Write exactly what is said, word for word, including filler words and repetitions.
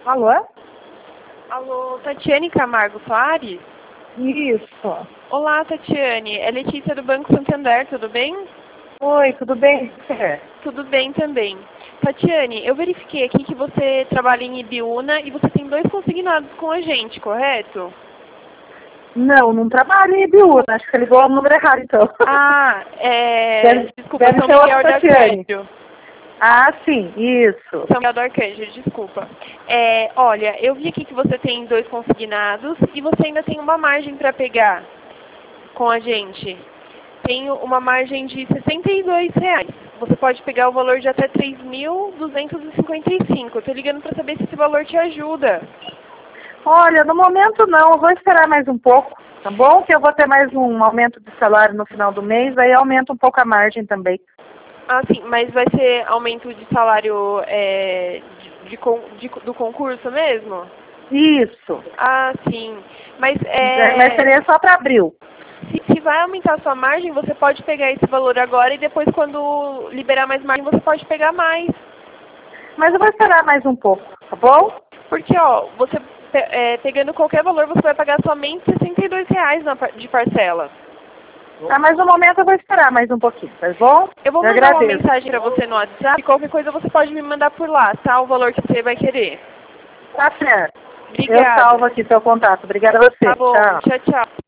Alô? Alô, Tatiane Camargo Soares? Isso. Olá, Tatiane. É Letícia do Banco Santander, tudo bem? Oi, tudo bem? É. Tudo bem também. Tatiane, eu verifiquei aqui que você trabalha em Ibiúna e você tem dois consignados com a gente, correto? Não, não trabalho em Ibiúna. Acho que você ligou o número errado, então. Ah, é... Deve, desculpa, deve São ser Miguel outra do Tatiane. Arcanjo. Ah, sim, isso. São Miguel do Arcanjo, desculpa. É, olha, eu vi aqui que você tem dois consignados e você ainda tem uma margem para pegar com a gente. Tenho uma margem de sessenta e dois reais. Você pode pegar o valor de até três mil duzentos e cinquenta e cinco. Eu tô ligando para saber se esse valor te ajuda. Olha, no momento não, eu vou esperar mais um pouco, tá bom? Que eu vou ter mais um aumento de salário no final do mês, aí aumenta um pouco a margem também. Ah, sim, mas vai ser aumento de salário é, de, de, con- de- do concurso mesmo? Isso. Ah, sim. Mas É, mas é, seria só para abril. se, se vai aumentar a sua margem, você pode pegar esse valor agora e depois, quando liberar mais margem, você pode pegar mais. Mas eu vou esperar mais um pouco, tá bom? Porque, ó, você pe- é, pegando qualquer valor, você vai pagar somente sessenta e dois reais na par- de parcela. Tá, mas no momento eu vou esperar mais um pouquinho, tá bom? Eu vou Eu mandar uma agradeço. mensagem para você no WhatsApp. Qualquer coisa você pode me mandar por lá, tá? O valor que você vai querer. Tá certo. Eu Obrigada. salvo aqui seu contato. Obrigada a você. Tá bom. Tchau. Tchau, tchau.